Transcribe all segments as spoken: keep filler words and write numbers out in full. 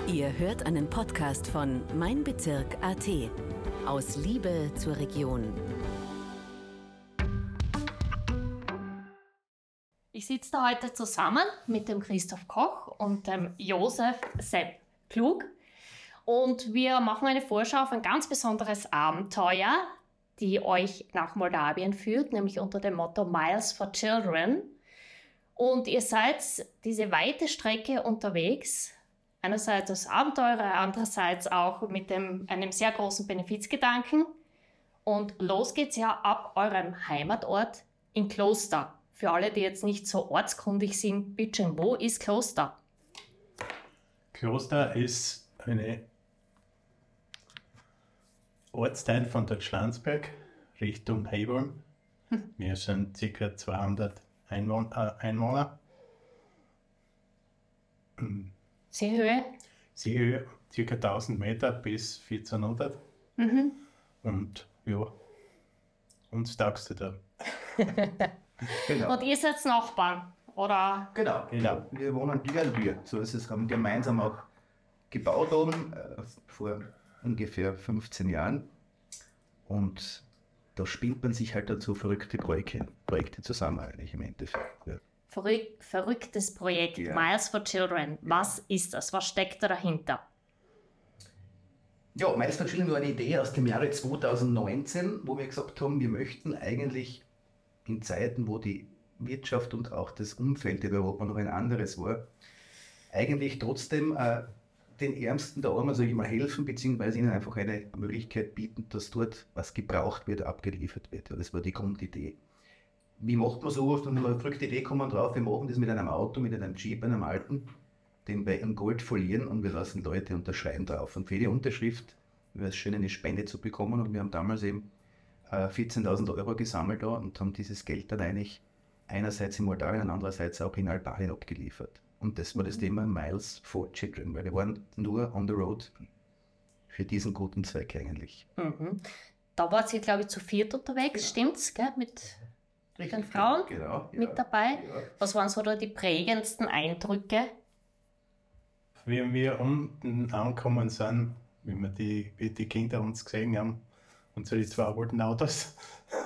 Ihr hört einen Podcast von Mein Bezirk Punkt A T. Aus Liebe zur Region. Ich sitze da heute zusammen mit dem Christoph Koch und dem Josef Sepp Klug. Und wir machen eine Vorschau auf ein ganz besonderes Abenteuer, die euch nach Moldawien führt, nämlich unter dem Motto Miles for Children. Und ihr seid diese weite Strecke unterwegs, einerseits als Abenteurer, andererseits auch mit dem, einem sehr großen Benefizgedanken. Und los geht's ja ab eurem Heimatort in Kloster. Für alle, die jetzt nicht so ortskundig sind, bitte, wo ist Kloster? Kloster ist eine Ortsteil von der Schlanzberg Richtung Heyborn. Hm. Wir sind ca. zweihundert Einwohn- äh, Einwohner. Seehöhe? Seehöhe ca. tausend Meter bis vierzehnhundert. Mhm. Und ja, uns taugst du da. Genau. Und ihr seid Nachbarn, oder? Genau, genau. Wir wohnen wir, so ist es, haben gemeinsam auch gebaut oben, äh, vor ungefähr fünfzehn Jahren. Und da spielt man sich halt dazu verrückte Projekte, Projekte zusammen eigentlich im Endeffekt. Ja. Verrück, verrücktes Projekt, ja. Miles for Children. Was ist das? Was steckt da dahinter? Ja, Miles for Children war eine Idee aus dem Jahre zweitausendneunzehn, wo wir gesagt haben, wir möchten eigentlich in Zeiten, wo die Wirtschaft und auch das Umfeld in Europa noch ein anderes war, eigentlich trotzdem äh, den Ärmsten der Armen, sage ich mal, helfen, beziehungsweise ihnen einfach eine Möglichkeit bieten, dass dort, was gebraucht wird, abgeliefert wird. Ja, das war die Grundidee. Wie macht man sowas? Und eine verrückte Idee kommen drauf, wir machen das mit einem Auto, mit einem Jeep, einem alten, den wir in Gold folieren und wir lassen Leute unterschreiben drauf. Und für jede Unterschrift wäre es schön, eine Spende zu bekommen. Und wir haben damals eben äh, vierzehntausend Euro gesammelt da und haben dieses Geld dann eigentlich einerseits in Moldawien und andererseits auch in Albanien abgeliefert. Und das war das Thema Miles for Children, weil wir waren nur on the road für diesen guten Zweck eigentlich. Mhm. Da wart ihr, glaube ich, zu viert unterwegs, ja. Stimmt's, gell? Mit den Frauen genau, ja, mit dabei. Ja. Was waren so da die prägendsten Eindrücke? Wie wir unten angekommen sind, wie wir die, wie die Kinder uns gesehen haben, und so die zwei alten Autos,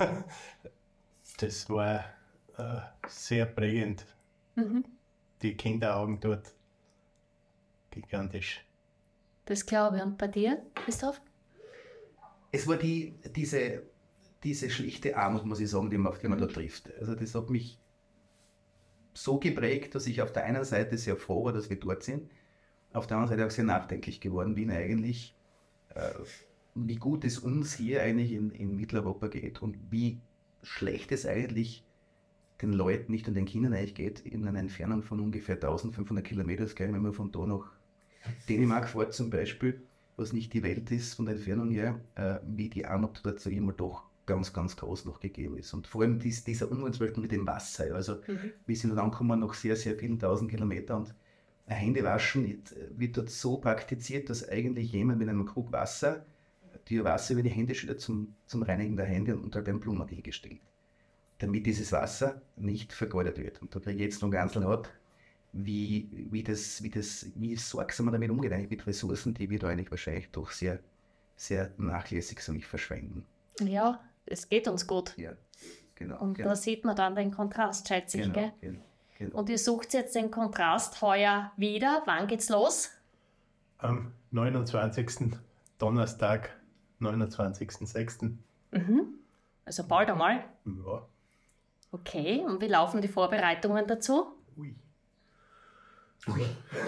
das war äh, sehr prägend. Mhm. Die Kinderaugen dort, gigantisch. Das glaube ich. Und bei dir, Christoph? Es war die, diese, diese schlichte Armut, muss ich sagen, die man, die man da trifft. Also das hat mich so geprägt, dass ich auf der einen Seite sehr froh war, dass wir dort sind, auf der anderen Seite auch sehr nachdenklich geworden bin eigentlich, äh, wie gut es uns hier eigentlich in, in Mitteleuropa geht und wie schlecht es eigentlich den Leuten, nicht an den Kindern eigentlich geht, in einer Entfernung von ungefähr eintausendfünfhundert Kilometer, wenn man von da nach Dänemark fährt zum Beispiel, was nicht die Welt ist von der Entfernung her, äh, wie die Armut dort so immer doch ganz, ganz groß noch gegeben ist. Und vor allem dies, dieser Umgang zum Beispiel mit dem Wasser. Also mhm. wir sind dann angekommen nach sehr, sehr vielen tausend Kilometern und ein Händewaschen wird dort so praktiziert, dass eigentlich jemand mit einem Krug Wasser die Wasser über die Hände schüttet zum, zum Reinigen der Hände und unter den Blumen hingestellt, damit dieses Wasser nicht vergeudet wird. Und da kriege ich jetzt noch ganz laut, wie, wie, das, wie, das, wie sorgsam man damit umgeht, eigentlich mit Ressourcen, die wir da eigentlich wahrscheinlich doch sehr, sehr nachlässig so nicht verschwenden. Ja, es geht uns gut. Ja, genau. Und genau. da sieht man dann den Kontrast, schätze ich, genau, gell? Genau, genau. Und ihr sucht jetzt den Kontrast heuer wieder. Wann geht's los? Am neunundzwanzigsten Donnerstag, neunundzwanzigsten sechsten Mhm. Also bald einmal. Ja. Okay, und wie laufen die Vorbereitungen dazu? Ui. Ui.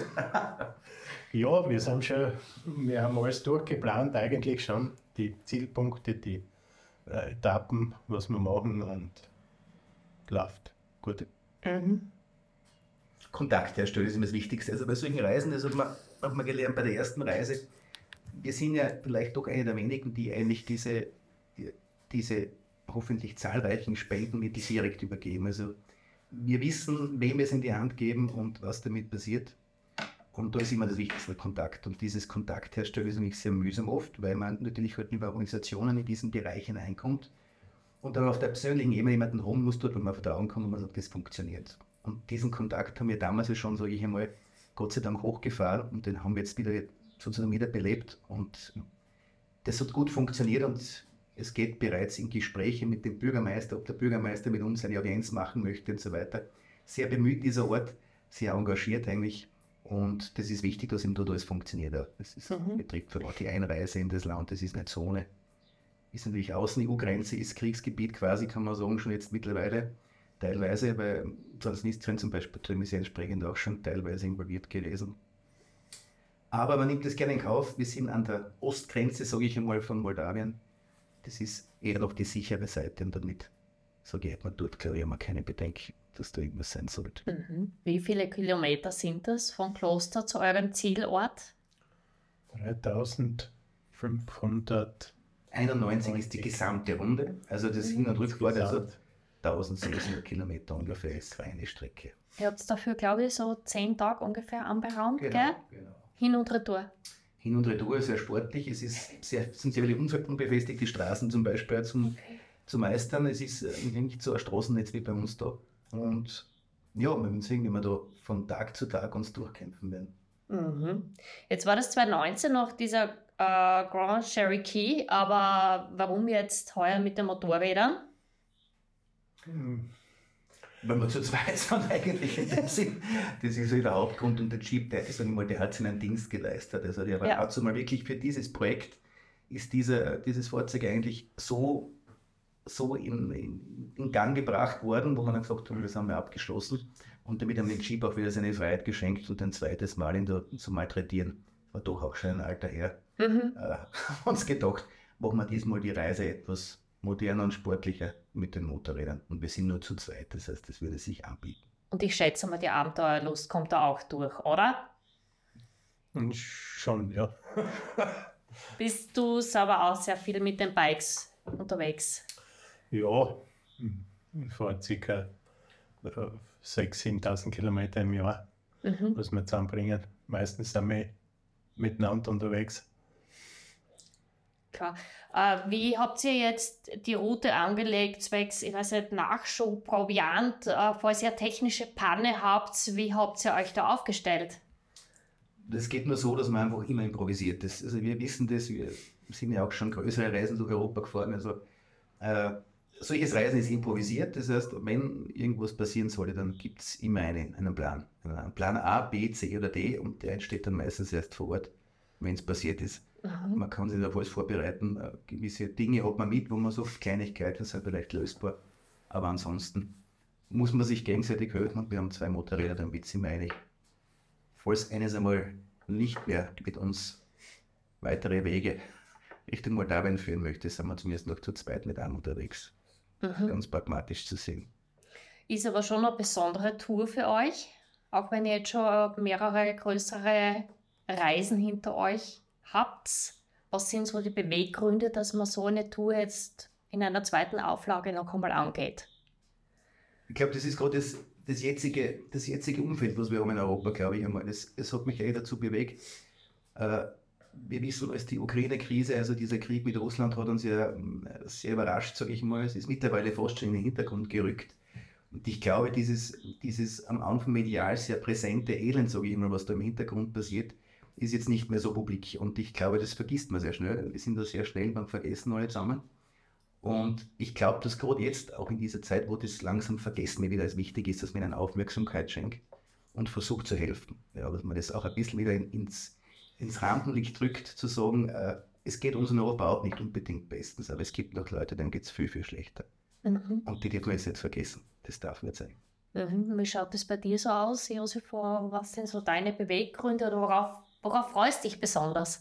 Ja, wir sind schon, wir haben alles durchgeplant, eigentlich schon, die Zielpunkte, die äh, Etappen, was wir machen und läuft gut. Mhm. Kontakt herstellen ist immer das Wichtigste. Also bei solchen Reisen, das hat man, hat man gelernt bei der ersten Reise, wir sind ja vielleicht doch eine der wenigen, die eigentlich diese, die, diese hoffentlich zahlreichen Spenden mit direkt übergeben. Also wir wissen, wem wir es in die Hand geben und was damit passiert. Und da ist immer das Wichtigste, der Kontakt. Und dieses Kontakt herstellen ist nämlich sehr mühsam oft, weil man natürlich halt über Organisationen in diesen Bereich hineinkommt und dann auf der persönlichen Ebene jemanden holen muss, dort, wo man vertrauen kann und man sagt, das funktioniert. Und diesen Kontakt haben wir damals schon, sage ich einmal, Gott sei Dank hochgefahren und den haben wir jetzt wieder sozusagen wieder belebt und das hat gut funktioniert und es geht bereits in Gespräche mit dem Bürgermeister, ob der Bürgermeister mit uns eine Audienz machen möchte und so weiter. Sehr bemüht dieser Ort, sehr engagiert eigentlich und das ist wichtig, dass ihm dort alles funktioniert. Das ist, mhm. betrifft vor allem die Einreise in das Land, das ist eine Zone, ist natürlich Außen-E U-Grenze, ist Kriegsgebiet quasi, kann man sagen, schon jetzt mittlerweile teilweise, weil Transnistrien zum Beispiel ist ja entsprechend auch schon teilweise involviert gewesen. Aber man nimmt das gerne in Kauf, wir sind an der Ostgrenze, sage ich einmal, von Moldawien. Das ist eher noch die sichere Seite und damit, sage ich, hat man dort, glaube ich, immer keine Bedenken, dass da irgendwas sein sollte. Mhm. Wie viele Kilometer sind das von Kloster zu eurem Zielort? dreitausendfünfhunderteinundneunzig ist die gesamte Runde, also das Hin- und Rückfahrt, also eintausendsechshundert Kilometer ungefähr ist eine Strecke. Ihr habt dafür, glaube ich, so zehn Tage ungefähr anberaumt, genau, gell? Genau. Hin und Retour. Hin und Retour, sehr sportlich. Es ist sehr, sind sehr viele unbefestigte Straßen zum Beispiel zum, okay. zu meistern. Es ist nicht so ein Straßennetz wie bei uns da. Und ja, wir werden sehen, wie wir da von Tag zu Tag uns durchkämpfen werden. Mhm. Jetzt war das zwanzig neunzehn noch dieser äh, Grand Cherokee, aber warum jetzt heuer mit den Motorrädern? Hm. Wenn wir zu zweit sind eigentlich in dem Sinn, das ist so der Hauptgrund und der Jeep, der, sag ich mal, der hat sich einen Dienst geleistet. Also der war ja. also mal wirklich für dieses Projekt ist dieser, dieses Fahrzeug eigentlich so, so in, in, in Gang gebracht worden, wo man dann gesagt hat, das haben wir abgeschlossen und damit haben wir den Jeep auch wieder seine Freiheit geschenkt und ein zweites Mal in der, zu malträtieren. War doch auch schon ein alter Herr. Mhm. Äh, uns gedacht, machen wir diesmal die Reise etwas moderner und sportlicher mit den Motorrädern. Und wir sind nur zu zweit, das heißt, das würde sich anbieten. Und ich schätze mal, die Abenteuerlust kommt da auch durch, oder? Schon, ja. Bist du aber auch sehr viel mit den Bikes unterwegs? Ja, ich fahre ca. sechstausend, siebentausend Kilometer im Jahr, mhm. was wir zusammenbringen. Meistens sind wir miteinander unterwegs. Klar. Äh, wie habt ihr jetzt die Route angelegt, zwecks, ich weiß nicht, Nachschub, Proviant, äh, falls ihr technische Panne habt, wie habt ihr euch da aufgestellt? Das geht nur so, dass man einfach immer improvisiert. Das, also wir wissen das, wir sind ja auch schon größere Reisen durch Europa gefahren, also äh, solches Reisen ist improvisiert, das heißt, wenn irgendwas passieren sollte, dann gibt es immer einen, einen Plan. Einen Plan A, B, C oder D und der entsteht dann meistens erst vor Ort, wenn es passiert ist. Mhm. Man kann sich auf alles vorbereiten. Gewisse Dinge hat man mit, wo man so Kleinigkeiten sind vielleicht lösbar. Aber ansonsten muss man sich gegenseitig helfen und wir haben zwei Motorräder, damit sind wir einig. Falls eines einmal nicht mehr mit uns weitere Wege Richtung Moldawien führen möchte, sind wir zumindest noch zu zweit mit einem unterwegs. Mhm. Ganz pragmatisch zu sehen. Ist aber schon eine besondere Tour für euch, auch wenn ihr jetzt schon mehrere größere Reisen hinter euch habt. Was sind so die Beweggründe, dass man so eine Tour jetzt in einer zweiten Auflage noch einmal angeht? Ich glaube, das ist gerade das, das, jetzige, das jetzige Umfeld, was wir haben in Europa, glaube ich einmal. Das, das hat mich eh dazu bewegt. Äh, wir wissen, als die Ukraine-Krise, also dieser Krieg mit Russland, hat uns ja sehr überrascht, sage ich mal. Es ist mittlerweile fast schon in den Hintergrund gerückt. Und ich glaube, dieses, dieses am Anfang medial sehr präsente Elend, sage ich mal, was da im Hintergrund passiert, ist jetzt nicht mehr so publik. Und ich glaube, das vergisst man sehr schnell. Wir sind da sehr schnell beim Vergessen alle zusammen. Und ich glaube, dass gerade jetzt, auch in dieser Zeit, wo das langsam Vergessen mir wieder als wichtig ist, dass man ihnen Aufmerksamkeit schenkt und versucht zu helfen. Ja, dass man das auch ein bisschen wieder in, ins, ins Rampenlicht drückt, zu sagen, äh, es geht uns in Europa auch nicht unbedingt bestens, aber es gibt noch Leute, denen geht es viel, viel schlechter. Mhm. Und die dürfen wir jetzt nicht vergessen. Das darf nicht sein. Mhm. Wie schaut das bei dir so aus, Josef? Was sind so deine Beweggründe oder worauf, worauf freust du dich besonders?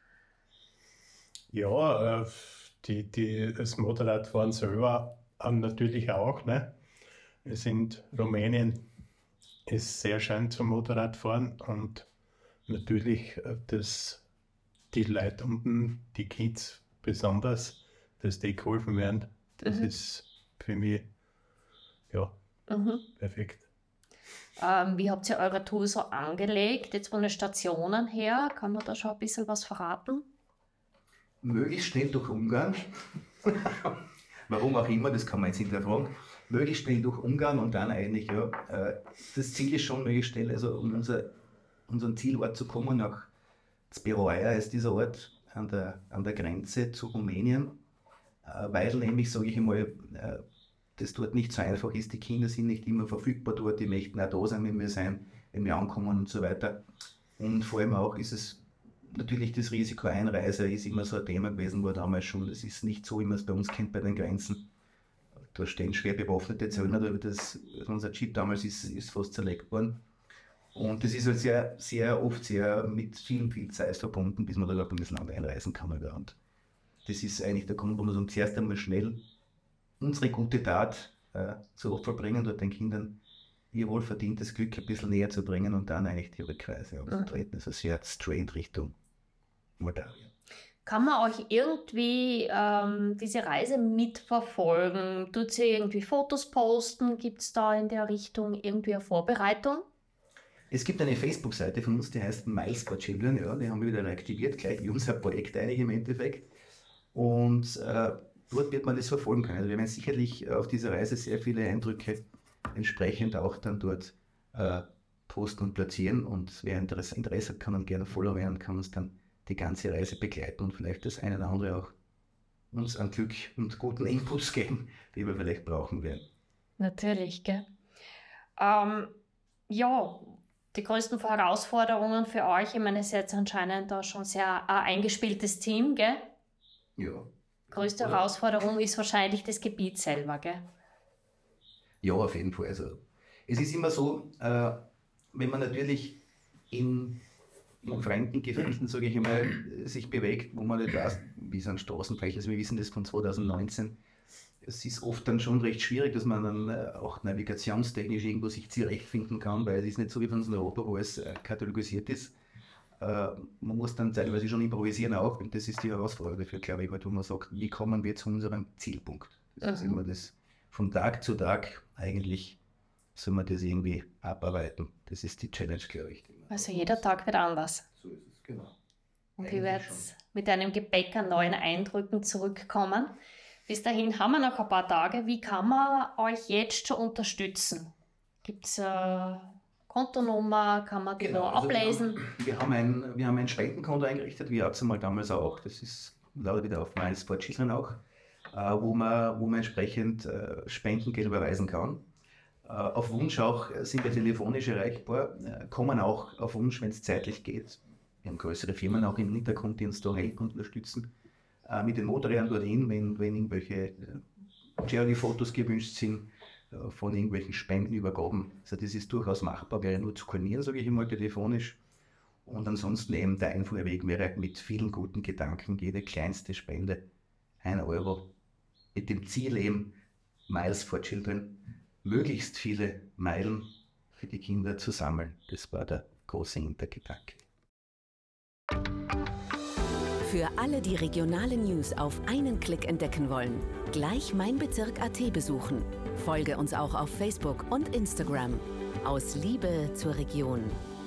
Ja, äh, die, die, das Motorradfahren selber haben natürlich auch. Ne? Wir sind Rumänien, ist sehr schön zum Motorradfahren und natürlich, dass die Leute unten, die Kids besonders, dass die geholfen werden. Das mhm. ist für mich ja mhm. perfekt. Ähm, wie habt ihr eure Tour so angelegt? Jetzt von den Stationen her, kann man da schon ein bisschen was verraten? Möglichst schnell durch Ungarn. Warum auch immer, das kann man jetzt hinterfragen. Möglichst schnell durch Ungarn und dann eigentlich, ja, äh, das Ziel ist schon möglichst schnell, also unser unseren Zielort zu kommen, nach Zberoaja ist dieser Ort an der, an der Grenze zu Rumänien, äh, weil nämlich, sage ich einmal, äh, das dort nicht so einfach ist. Die Kinder sind nicht immer verfügbar dort, die möchten auch da sein, wenn wir sein, wenn wir ankommen und so weiter. Und vor allem auch ist es natürlich das Risiko Einreise ist immer so ein Thema gewesen, war damals schon. Das ist nicht so, wie man es bei uns kennt bei den Grenzen. Da stehen schwer bewaffnete Zöllner, aber das, unser Jeep damals ist, ist fast zerlegt worden. Und das ist halt sehr, sehr oft sehr mit vielen, viel Zeit verbunden, bis man da überhaupt ein bisschen einreisen kann. Und das ist eigentlich der Grund, wo wir uns zuerst einmal schnell unsere gute Tat äh, zu Opfer bringen, dort den Kindern ihr wohlverdientes Glück ein bisschen näher zu bringen und dann eigentlich die Rückreise anzutreten. Mhm. Also sehr straight Richtung Moldawien. Kann man euch irgendwie ähm, diese Reise mitverfolgen? Tut ihr irgendwie Fotos posten? Gibt es da in der Richtung irgendwie eine Vorbereitung? Es gibt eine Facebook-Seite von uns, die heißt Miles for Children. Ja, die haben wir wieder reaktiviert, gleich wie unser Projekt eigentlich im Endeffekt. Und äh, dort wird man das verfolgen können. Also wir werden sicherlich auf dieser Reise sehr viele Eindrücke entsprechend auch dann dort äh, posten und platzieren. Und wer Interesse, Interesse hat, kann dann gerne Follower werden, kann uns dann die ganze Reise begleiten und vielleicht das eine oder andere auch uns an Glück und guten Inputs geben, die wir vielleicht brauchen werden. Natürlich, gell? Ähm, ja, die größten Herausforderungen für euch, ich meine, es ist jetzt anscheinend da schon sehr ein eingespieltes Team, gell? Ja. Größte Oder? Herausforderung ist wahrscheinlich das Gebiet selber, gell? Ja, auf jeden Fall. Also, es ist immer so, äh, wenn man natürlich in, in fremden Gefilden, sage ich einmal, sich bewegt, wo man nicht weiß, wie es an Straßen vielleicht ist. Wir wissen das von zwanzig neunzehn. Es ist oft dann schon recht schwierig, dass man dann äh, auch navigationstechnisch irgendwo sich zurechtfinden kann, weil es ist nicht so wie bei uns in Europa, wo es äh, katalogisiert ist. Äh, man muss dann teilweise schon improvisieren auch, und das ist die Herausforderung dafür, glaube ich, wo man sagt, wie kommen wir zu unserem Zielpunkt? Das mhm. ist immer das, von Tag zu Tag eigentlich soll man das irgendwie abarbeiten. Das ist die Challenge, glaube ich. Also jeder Tag wird anders. So ist es, genau. Und ihr werdet mit einem Gepäck an neuen Eindrücken zurückkommen. Bis dahin haben wir noch ein paar Tage. Wie kann man euch jetzt schon unterstützen? Gibt es eine Kontonummer? Kann man die genau, noch ablesen? Also wir, haben, wir, haben ein, wir haben ein Spendenkonto eingerichtet, wie auch mal damals auch. Das ist leider wieder auf Miles for Children auch, äh, wo, man, wo man entsprechend äh, Spendengeld überweisen kann. Äh, auf Wunsch auch sind wir telefonisch erreichbar, äh, kommen auch auf Wunsch, wenn es zeitlich geht. Wir haben größere Firmen auch im Hintergrund, die uns da helfen und unterstützen. Äh, mit den Motorrädern dorthin, wenn, wenn irgendwelche äh, Charity-Fotos gewünscht sind, äh, von irgendwelchen Spendenübergaben. Also das ist durchaus machbar, wäre nur zu koordinieren, sage ich einmal, telefonisch. Und ansonsten eben der Einfuhrweg wäre mit vielen guten Gedanken, jede kleinste Spende, ein Euro, mit dem Ziel eben, Miles for Children, möglichst viele Meilen für die Kinder zu sammeln. Das war der große Hintergedanke. Für alle, die regionale News auf einen Klick entdecken wollen, gleich meinbezirk punkt at besuchen. Folge uns auch auf Facebook und Instagram. Aus Liebe zur Region.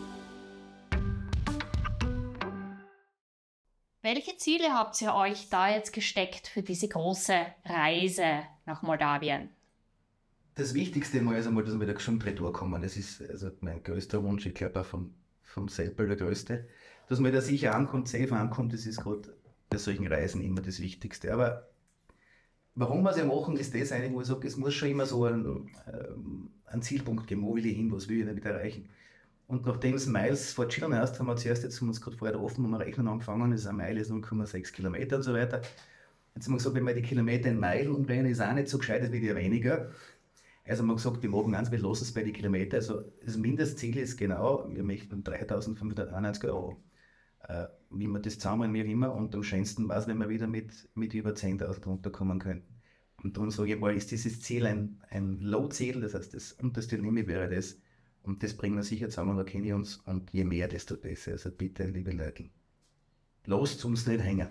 Welche Ziele habt ihr euch da jetzt gesteckt für diese große Reise nach Moldawien? Das Wichtigste mal ist einmal, dass wir da gesund retourkommen. Das ist also mein größter Wunsch, ich glaube auch vom, vom Seppel der größte. Dass man da sicher ankommt, safe ankommt, das ist gerade bei solchen Reisen immer das Wichtigste. Aber warum wir es ja machen, ist das eigentlich, wo ich sage, es muss schon immer so einen, ähm, einen Zielpunkt geben, wo will ich hin, was will ich damit erreichen. Und nachdem es Miles for Children heißt, haben wir zuerst, jetzt haben wir uns gerade vorher offen, wo wir rechnen angefangen, das ist eine Meile, ist null Komma sechs Kilometer und so weiter. Jetzt haben wir gesagt, wenn wir die Kilometer in Meilen umdrehen, ist auch nicht so gescheit, es wird ja weniger. Also haben wir gesagt, wir machen eins, wir lassen es bei den Kilometern. Also das Mindestziel ist genau, wir möchten dreitausendfünfhunderteinundneunzig Euro. Äh, wie wir das zusammen, wie immer, und am schönsten war es, wenn wir wieder mit, mit über zehntausend runterkommen könnten. Und darum sage ich mal, ist dieses Ziel ein, ein Low-Ziel, das heißt, das unterste Limit wäre das, und das bringen wir sicher zusammen, da kennen wir uns, und je mehr, desto besser. Also bitte, liebe Leute, los, uns nicht hängen.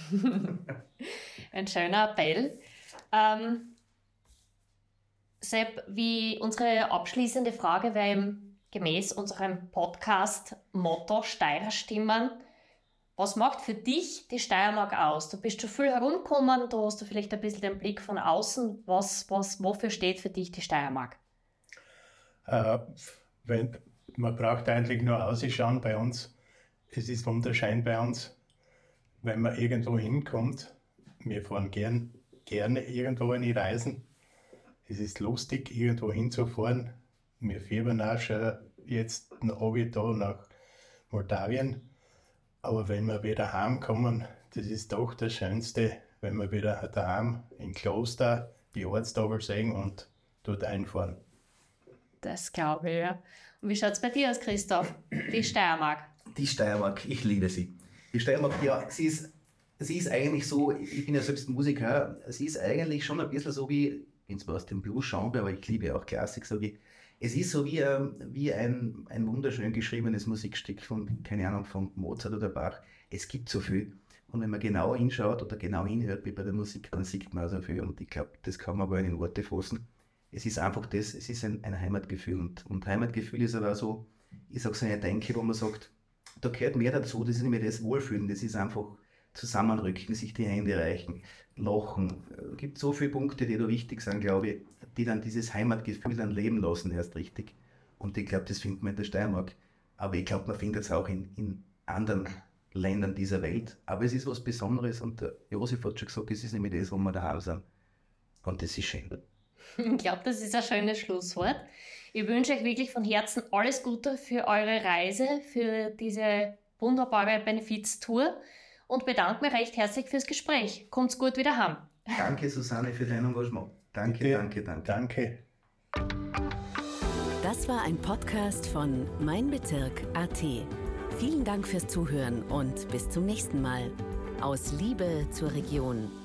Ein schöner Appell. Ähm, Sepp, wie unsere abschließende Frage wäre gemäß unserem Podcast-Motto Steirerstimmen. Was macht für dich die Steiermark aus? Du bist schon viel herumgekommen, da hast du vielleicht ein bisschen den Blick von außen. Was, was, wofür steht für dich die Steiermark? Äh, wenn, man braucht eigentlich nur ausschauen bei uns. Es ist wunderschön bei uns, wenn man irgendwo hinkommt. Wir fahren gern, gerne irgendwo in die Reisen. Es ist lustig, irgendwo hinzufahren. Wir fiebern auch schon jetzt noch da nach Moldawien. Aber wenn wir wieder heimkommen, das ist doch das Schönste, wenn wir wieder daheim im Kloster die Ortstafel sehen und dort einfahren. Das glaube ich, ja. Und wie schaut es bei dir aus, Christoph? Die Steiermark. Die Steiermark, ich liebe sie. Die Steiermark, ja, sie ist, sie ist eigentlich so, ich bin ja selbst Musiker, sie ist eigentlich schon ein bisschen so wie, bin zwar aus dem Blues-Genre, aber ich liebe auch Klassik, so wie, es ist so wie, wie ein, ein wunderschön geschriebenes Musikstück von, keine Ahnung, von Mozart oder Bach. Es gibt so viel. Und wenn man genau hinschaut oder genau hinhört wie bei der Musik, dann sieht man so viel. Und ich glaube, das kann man gar nicht in Worte fassen. Es ist einfach das, es ist ein, ein Heimatgefühl. Und, und Heimatgefühl ist aber so, ich sage so eine Denke, wo man sagt, da gehört mehr dazu, das ist nicht mehr das Wohlfühlen, das ist einfach zusammenrücken, sich die Hände reichen, lachen. Es gibt so viele Punkte, die da wichtig sind, glaube ich, die dann dieses Heimatgefühl dann leben lassen, erst richtig. Und ich glaube, das findet man in der Steiermark. Aber ich glaube, man findet es auch in, in anderen Ländern dieser Welt. Aber es ist was Besonderes und der Josef hat schon gesagt, es ist nicht mehr das, wo wir daheim sind. Und das ist schön. Ich glaube, das ist ein schönes Schlusswort. Ich wünsche euch wirklich von Herzen alles Gute für eure Reise, für diese wunderbare Benefiztour und bedanke mich recht herzlich fürs Gespräch. Kommt's gut wieder heim. Danke, Susanne, für dein Engagement. Danke, Ja, danke, danke. Danke. Das war ein Podcast von Mein Bezirk Punkt A T. Vielen Dank fürs Zuhören und bis zum nächsten Mal. Aus Liebe zur Region.